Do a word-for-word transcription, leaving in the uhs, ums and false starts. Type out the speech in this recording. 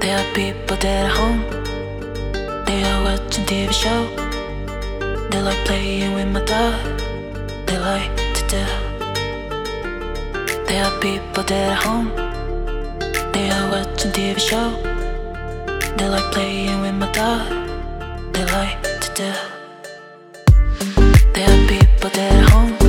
There are people that are home. They are watching T V show. They like playing with my dog. They like to do. There are people that are home. They are watching T V show. They like playing with my dog. They like to do. There are people that are home.